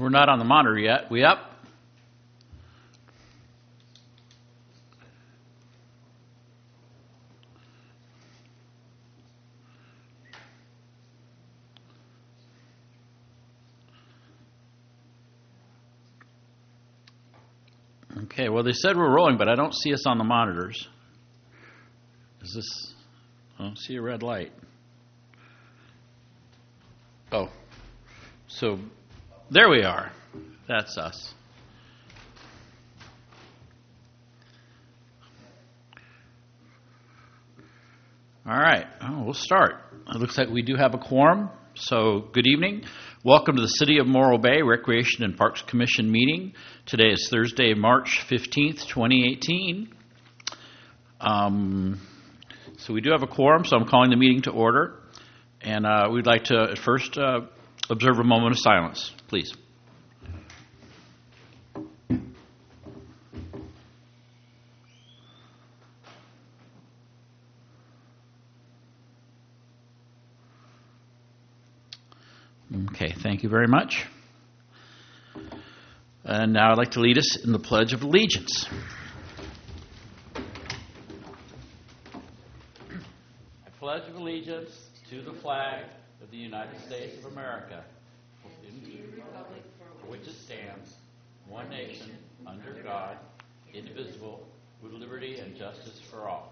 we're not on the monitor yet. We up? Okay, well, they said we're rolling, but I don't see us on the monitors. Is this? I don't see a red light. Oh, so there we are. That's us. All right, we'll start. It looks like we do have a quorum, so good evening. Welcome to the City of Morro Bay Recreation and Parks Commission meeting. Today is Thursday, March 15th, 2018. So we do have a quorum, so I'm calling the meeting to order. And we'd like to at first observe a moment of silence, please. Okay, thank you very much. And now I'd like to lead us in the Pledge of Allegiance. I pledge allegiance to the flag of the United States of America, and to the republic for which it stands, one nation, under God, indivisible, with liberty and justice for all.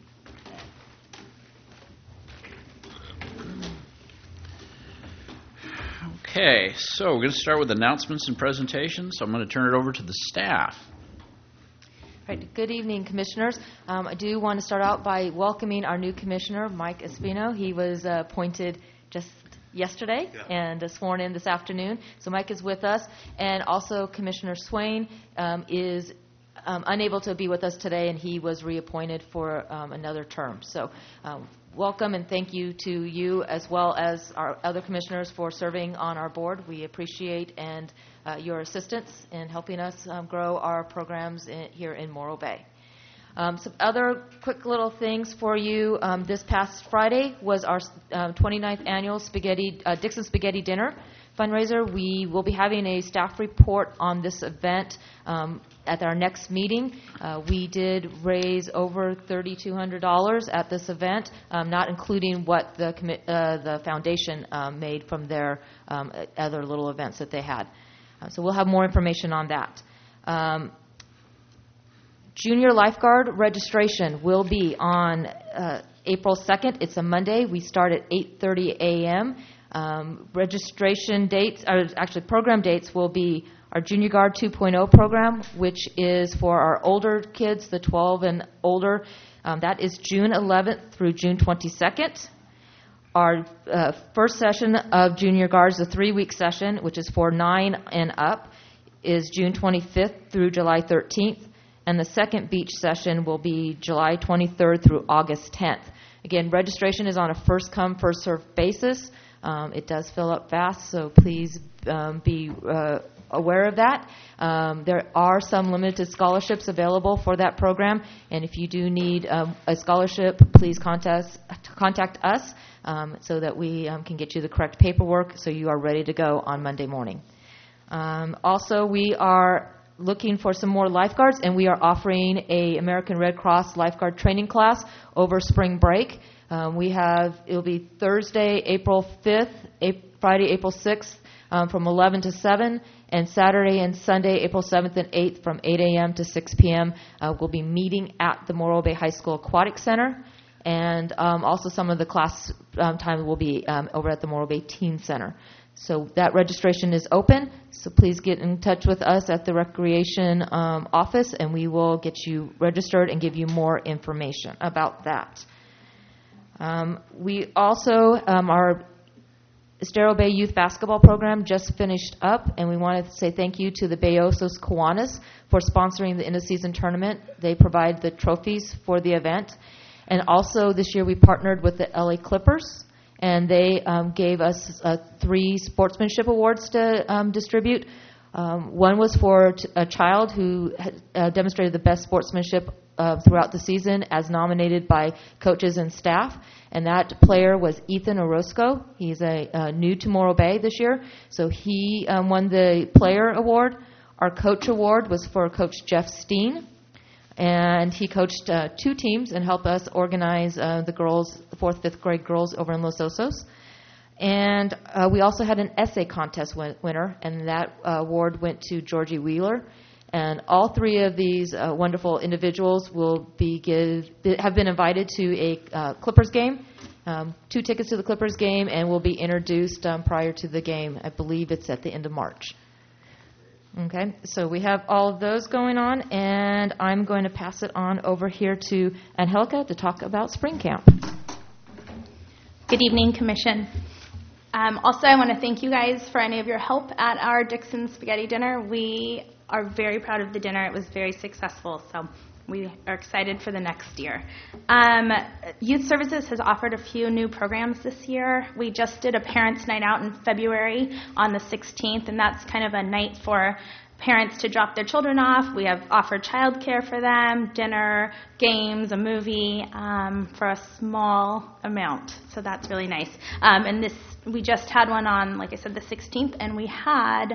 Okay, so we're going to start with announcements and presentations. So I'm going to turn it over to the staff. All right, good evening, Commissioners. I do want to start out by welcoming our new Commissioner, Mike Espino. He was appointed just yesterday and sworn in this afternoon. So Mike is with us. And also Commissioner Swain is unable to be with us today, and he was reappointed for another term. So welcome and thank you to you as well as our other commissioners for serving on our board. We appreciate your assistance in helping us grow our programs here in Morro Bay. Some other quick little things for you. This past Friday was our 29th annual Dixon Spaghetti Dinner fundraiser. We will be having a staff report on this event at our next meeting. We did raise over $3,200 at this event, not including what the foundation made from their other little events that they had. So we'll have more information on that. Junior lifeguard registration will be on April 2nd. It's a Monday. We start at 8:30 a.m. Registration dates, or actually program dates, will be our Junior Guard 2.0 program, which is for our older kids, the 12 and older. That is June 11th through June 22nd. Our first session of Junior Guards, the 3-week session, which is for 9 and up, is June 25th through July 13th. And the second beach session will be July 23rd through August 10th. Again, registration is on a first-come, first-served basis. It does fill up fast, so please be aware of that. There are some limited scholarships available for that program, and if you do need a scholarship, please contact us so that we can get you the correct paperwork so you are ready to go on Monday morning. Also, we are looking for some more lifeguards, and we are offering a American Red Cross lifeguard training class over spring break. It'll be Thursday, April 5th, Friday, April 6th from 11 to 7, and Saturday and Sunday, April 7th and 8th from 8 a.m. to 6 p.m. We'll be meeting at the Morro Bay High School Aquatic Center, and also some of the class time will be over at the Morro Bay Teen Center. So that registration is open, so please get in touch with us at the Recreation office, and we will get you registered and give you more information about that. We also, our Estero Bay Youth Basketball Program just finished up, and we wanted to say thank you to the Bay Osos Kiwanis for sponsoring the end-of-season tournament. They provide the trophies for the event. And also this year we partnered with the LA Clippers, and they gave us 3 sportsmanship awards to distribute. One was for a child who demonstrated the best sportsmanship throughout the season as nominated by coaches and staff, and that player was Ethan Orozco. He's new to Morro Bay this year, so he won the player award. Our coach award was for Coach Jeff Steen, and he coached 2 teams and helped us organize the girls, the 4th, 5th grade girls over in Los Osos. And we also had an essay contest winner, and that award went to Georgie Wheeler. And all 3 of these wonderful individuals have been invited to a Clippers game, 2 tickets to the Clippers game, and will be introduced prior to the game. I believe it's at the end of March. Okay, so we have all of those going on, and I'm going to pass it on over here to Angelica to talk about spring camp. Good evening, Commission. Also, I want to thank you guys for any of your help at our Dixon Spaghetti Dinner. We are very proud of the dinner. It was very successful, so we are excited for the next year. Youth Services has offered a few new programs this year. We just did a Parents' Night Out in February on the 16th, and that's kind of a night for parents to drop their children off. We have offered childcare for them, dinner, games, a movie for a small amount. So that's really nice. And we just had one on, like I said, the 16th, and we had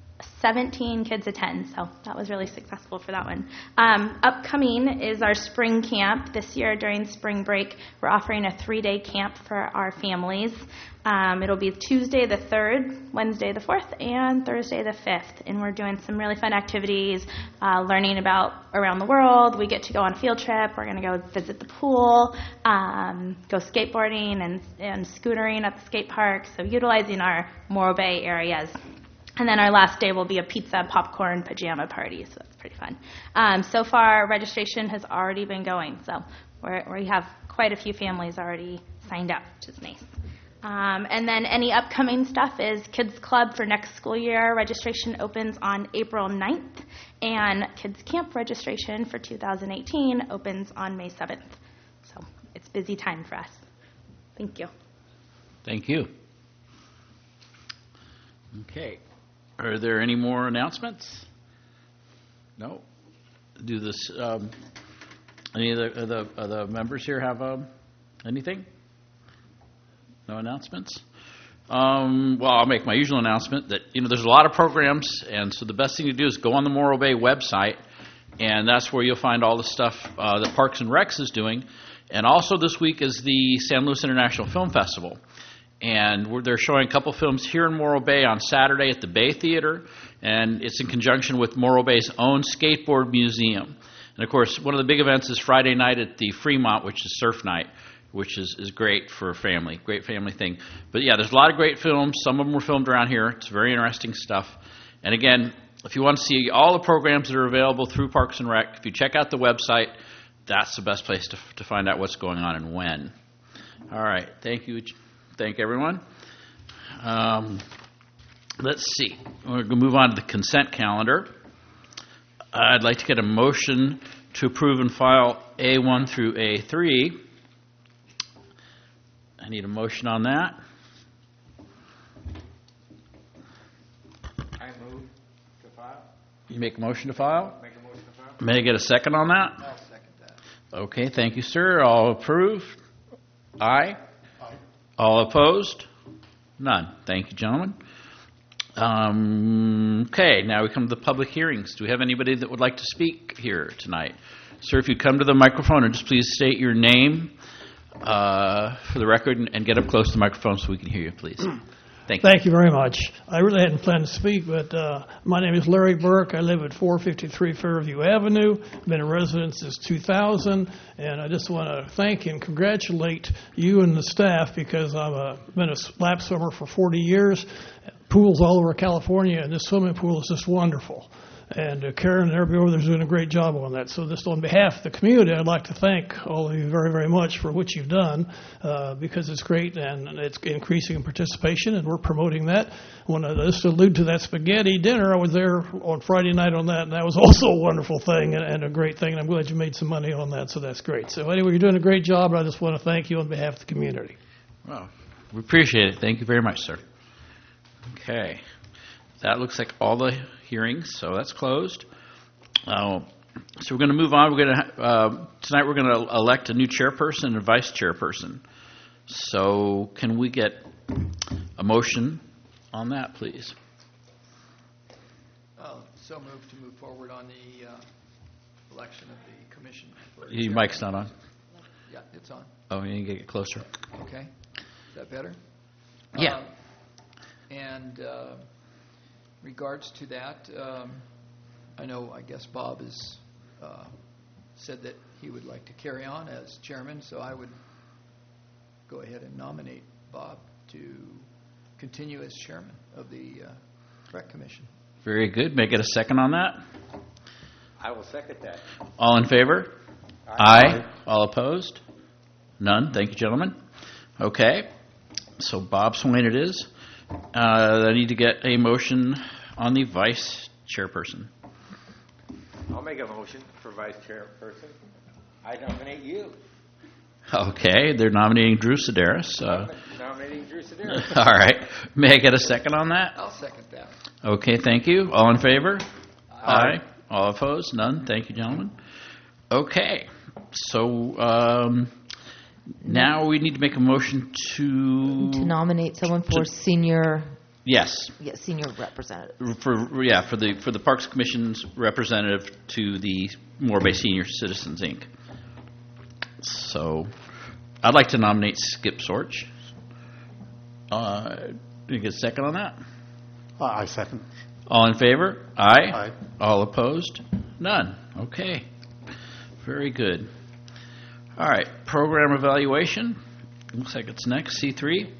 17 kids attend, so that was really successful for that one. Upcoming is our spring camp. This year during spring break, we're offering a 3-day camp for our families. It'll be Tuesday the 3rd, Wednesday the 4th, and Thursday the 5th, and we're doing some really fun activities, learning about around the world. We get to go on a field trip. We're going to go visit the pool, go skateboarding and scootering at the skate park, so utilizing our Morro Bay areas. And then our last day will be a pizza, popcorn, pajama party, so that's pretty fun. So far, registration has already been going, so we have quite a few families already signed up, which is nice. And then any upcoming stuff is Kids Club for next school year. Registration opens on April 9th, and Kids Camp registration for 2018 opens on May 7th. So it's busy time for us. Thank you. Thank you. Okay. Are there any more announcements? No? Do this? Any of the members here have anything? No announcements? Well, I'll make my usual announcement that there's a lot of programs, and so the best thing to do is go on the Morro Bay website, and that's where you'll find all the stuff that Parks and Recs is doing. And also this week is the San Luis International Film Festival. And they're showing a couple films here in Morro Bay on Saturday at the Bay Theater, and it's in conjunction with Morro Bay's own skateboard museum. And, of course, one of the big events is Friday night at the Fremont, which is Surf Night, which is great for a family, great family thing. But, yeah, there's a lot of great films. Some of them were filmed around here. It's very interesting stuff. And, again, if you want to see all the programs that are available through Parks and Rec, if you check out the website, that's the best place to find out what's going on and when. All right. Thank you. Thank everyone. Let's see. We're going to move on to the consent calendar. I'd like to get a motion to approve and file A1 through A3. I need a motion on that. I move to file. You make a motion to file? Make a motion to file. May I get a second on that? I'll second that. Okay, thank you, sir. All approve? Aye. All opposed? None. Thank you, gentlemen. Okay, now we come to the public hearings. Do we have anybody that would like to speak here tonight? Sir, if you'd come to the microphone and just please state your name for the record and get up close to the microphone so we can hear you, please. Thank you. Thank you very much. I really hadn't planned to speak, but my name is Larry Burke. I live at 453 Fairview Avenue. I've been a resident since 2000, and I just want to thank and congratulate you and the staff because I've been a lap swimmer for 40 years, pools all over California, and this swimming pool is just wonderful. And Karen and everybody over there is doing a great job on that. So just on behalf of the community, I'd like to thank all of you very, very much for what you've done because it's great and it's increasing in participation, and we're promoting that. When I just allude to that spaghetti dinner, I was there on Friday night on that, and that was also a wonderful thing and a great thing, and I'm glad you made some money on that, so that's great. So anyway, you're doing a great job, and I just want to thank you on behalf of the community. Well, we appreciate it. Thank you very much, sir. Okay. That looks like all the hearings, so that's closed. So we're going to move on. Tonight we're going to elect a new chairperson and vice chairperson. So can we get a motion on that, please? So moved to move forward on the election of the commission. Your mic's not on. Yeah, it's on. Oh, you need to get closer. Okay. Is that better? Yeah. And regards to that, I guess Bob has said that he would like to carry on as chairman, so I would go ahead and nominate Bob to continue as chairman of the Rec Commission. Very good. May I get a second on that? I will second that. All in favor? Aye. All opposed? None. Thank you, gentlemen. Okay. So Bob Swain it is. I need to get a motion on the vice chairperson. I'll make a motion for vice chairperson. I nominate you. Okay. They're nominating Drew Sedaris. Nominating Drew Sedaris. All right. May I get a second on that? I'll second that. Okay, thank you. All in favor? Aye. All opposed? None. Thank you, gentlemen. Okay, so now we need to make a motion To nominate someone for senior senior representative. for the Parks Commission's representative to the Morro Bay Senior Citizens Inc. So I'd like to nominate Skip Sorch. Do you get a second on that? I second. All in favor? Aye. Aye. All opposed? None. Okay. Very good. All right. Program evaluation. Looks like it's next. C3.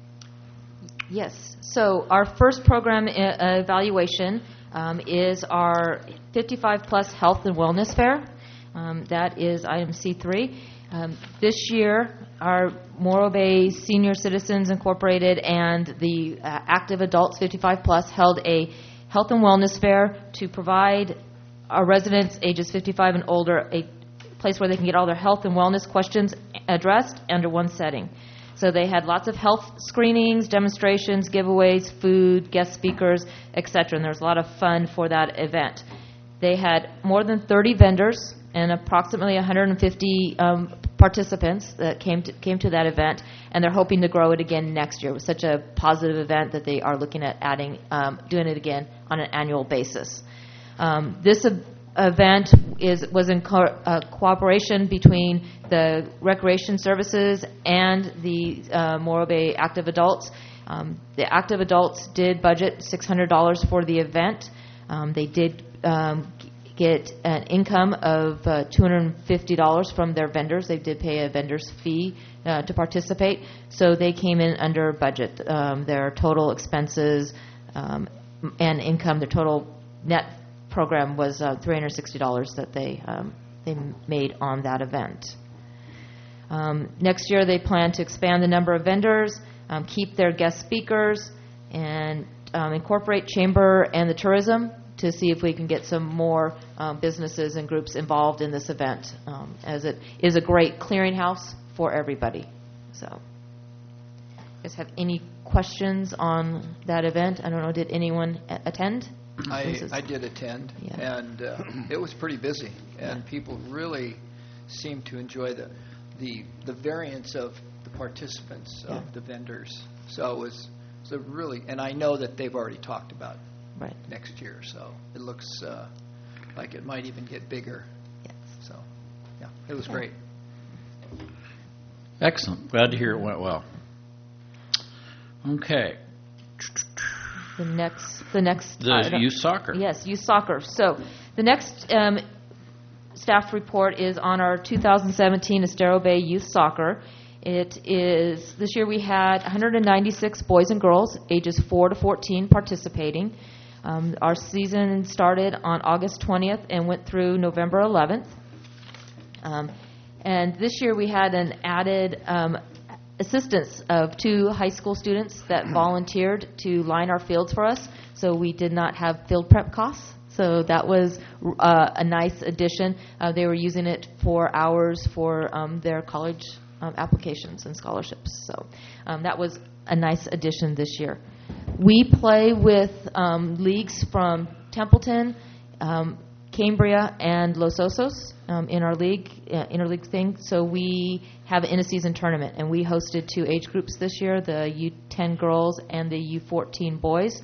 Yes. So our first program evaluation is our 55-plus health and wellness fair. That is item C3. This year, our Morro Bay Senior Citizens Incorporated and the Active Adults 55-plus held a health and wellness fair to provide our residents ages 55 and older a place where they can get all their health and wellness questions addressed under one setting. So they had lots of health screenings, demonstrations, giveaways, food, guest speakers, etc. And there was a lot of fun for that event. They had more than 30 vendors and approximately 150 participants that came to that event, and they're hoping to grow it again next year. It was such a positive event that they are looking at doing it again on an annual basis. This event was in cooperation between the Recreation Services and the Morro Bay Active Adults. The Active Adults did budget $600 for the event. They did get an income of $250 from their vendors. They did pay a vendor's fee to participate, so they came in under budget. Their total expenses and income, their total net program was $360 that they made on that event. Next year, they plan to expand the number of vendors, keep their guest speakers, and incorporate chamber and the tourism to see if we can get some more businesses and groups involved in this event, as it is a great clearinghouse for everybody. So, you guys have any questions on that event? I don't know, did anyone attend? I did attend, Yeah. and it was pretty busy, and people really seemed to enjoy the variance of the participants, of the vendors. So it was really, and I know that they've already talked about Right. next year, so it looks like it might even get bigger. Yes. So, yeah, it was great. Excellent. Glad to hear it went well. Okay. The next. The youth soccer. Yes, youth soccer. So the next staff report is on our 2017 Estero Bay Youth Soccer. It is, this year we had 196 boys and girls, ages 4 to 14, participating. Our season started on August 20th and went through November 11th. And this year we had an added assistance of 2 high school students that volunteered to line our fields for us, so we did not have field prep costs. So that was a nice addition. They were using it for hours for their college applications and scholarships. So that was a nice addition this year. We play with leagues from Templeton, Cambria, and Los Osos in our league, interleague thing. So we have an in-a-season tournament, and we hosted 2 age groups this year, the U10 girls and the U14 boys.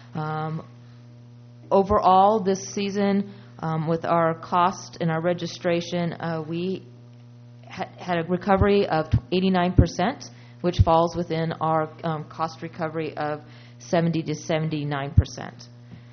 Overall, this season, with our cost and our registration, we had a recovery of 89%, which falls within our cost recovery of 70 to 79%.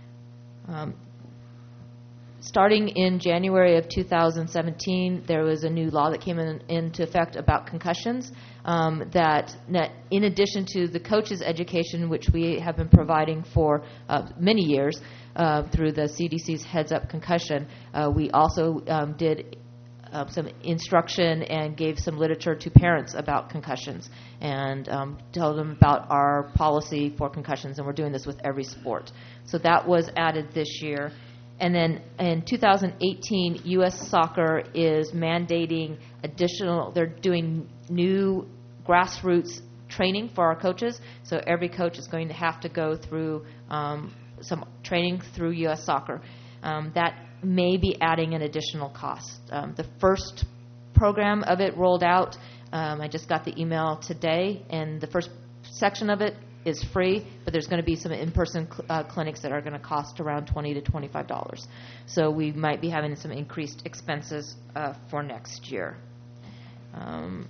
Starting in January of 2017, there was a new law that came into effect about concussions that in addition to the coaches' education, which we have been providing for many years through the CDC's Heads Up Concussion, we also did some instruction and gave some literature to parents about concussions and told them about our policy for concussions, and we're doing this with every sport. So that was added this year. And then in 2018, U.S. Soccer is mandating they're doing new grassroots training for our coaches. So every coach is going to have to go through some training through U.S. Soccer. That may be adding an additional cost. The first program of it rolled out. I just got the email today, and the first section of it is free, but there's going to be some in-person clinics that are going to cost around $20 to $25. So we might be having some increased expenses for next year. Do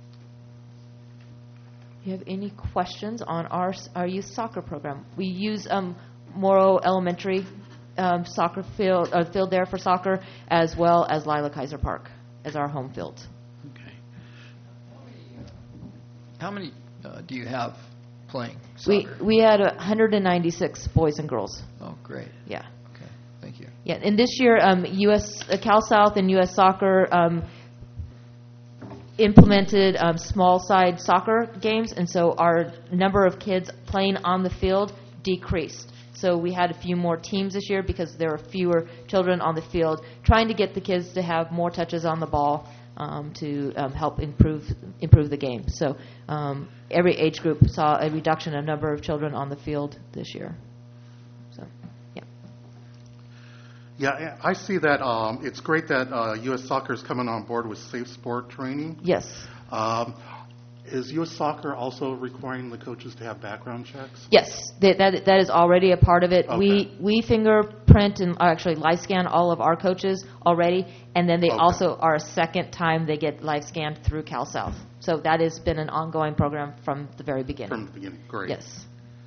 you have any questions on our youth soccer program? We use Morrow Elementary soccer field there for soccer, as well as Lila Kaiser Park as our home field. Okay. How many do you have playing soccer? We had 196 boys and girls. Oh, great. Yeah. Okay, thank you. Yeah, and this year, Cal South and U.S. Soccer implemented small-side soccer games, and so our number of kids playing on the field decreased. So we had a few more teams this year because there were fewer children on the field, trying to get the kids to have more touches on the ball to help improve the game. So every age group saw a reduction in number of children on the field this year. So, yeah. Yeah, I see that. It's great that U.S. Soccer is coming on board with safe sport training. Yes. Is U.S. Soccer also requiring the coaches to have background checks? Yes, that is already a part of it. Okay. We fingerprint and actually live scan all of our coaches already, and then they also are a second time they get live scanned through Cal South. So that has been an ongoing program from the very beginning. From the beginning, great. Yes.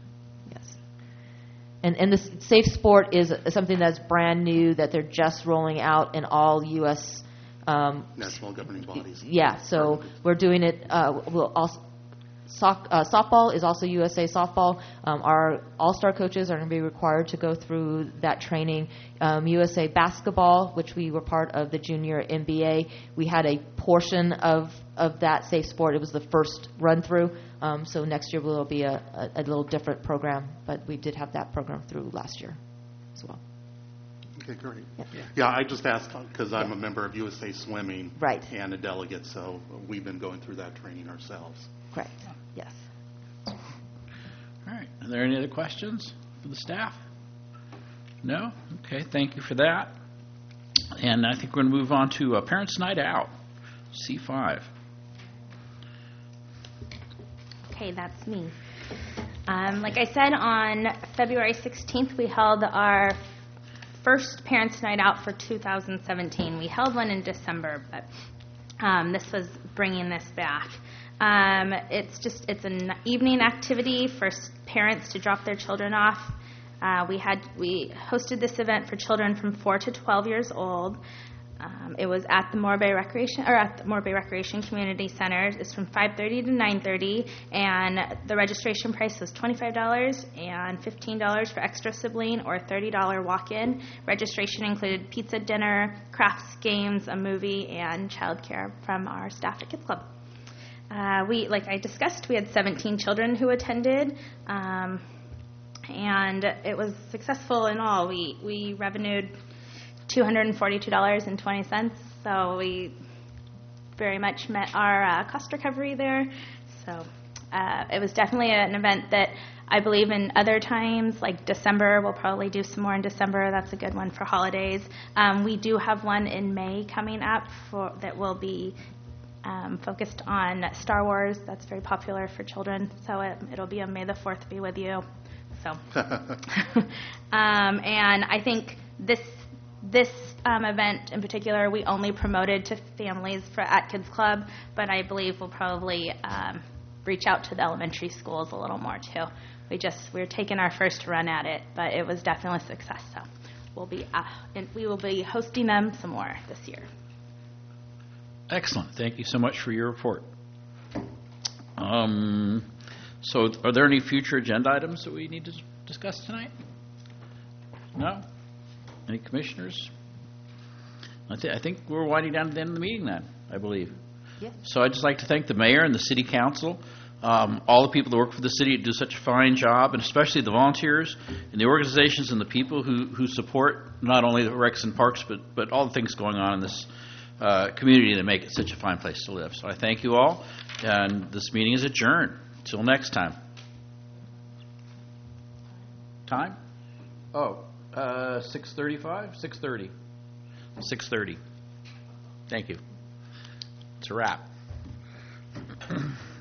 And the safe sport is something that's brand new that they're just rolling out in all U.S. National governing bodies. Yeah, so we're doing it. We'll also softball is also USA softball. Our all-star coaches are going to be required to go through that training. USA basketball, which we were part of the junior NBA, we had a portion of that safe sport. It was the first run-through. So next year will be a little different program, but we did have that program through last year as well. Okay, great. Yeah, I just asked because I'm a member of USA Swimming and a delegate, so we've been going through that training ourselves. Correct. Yes. All right. Are there any other questions for the staff? No? Okay, thank you for that. And I think we're going to move on to Parents' Night Out, C5. Okay, that's me. Like I said, on February 16th, we held our first Parents' Night Out for 2017. We held one in December, but this was bringing this back. It's an evening activity for parents to drop their children off. We hosted this event for children from 4 to 12 years old. It was at the Moore Bay Recreation Community Center. It's from 5:30 to 9:30, and the registration price was $25 and $15 for extra sibling or $30 walk-in. Registration included pizza, dinner, crafts, games, a movie, and childcare from our staff at Kids Club. Like I discussed, we had 17 children who attended, and it was successful in all. We revenued $242.20, so we very much met our cost recovery there. So it was definitely an event that I believe in other times, like December, we'll probably do some more in December. That's a good one for holidays. We do have one in May coming up that will be focused on Star Wars. That's very popular for children. So it'll be a May the 4th be with you. So, and I think this event in particular, we only promoted to families at Kids Club, but I believe we'll probably reach out to the elementary schools a little more too. We're taking our first run at it, but it was definitely a success. So we will be hosting them some more this year. Excellent. Thank you so much for your report. So are there any future agenda items that we need to discuss tonight? No? Any commissioners? I think we're winding down to the end of the meeting then, I believe. Yes. So I'd just like to thank the mayor and the city council, all the people that work for the city do such a fine job, and especially the volunteers and the organizations and the people who support not only the Recs and Parks, but all the things going on in this community that make it such a fine place to live. So I thank you all, and this meeting is adjourned. Till next time. Time? 6:35? 6:30. 6:30. Thank you. It's a wrap.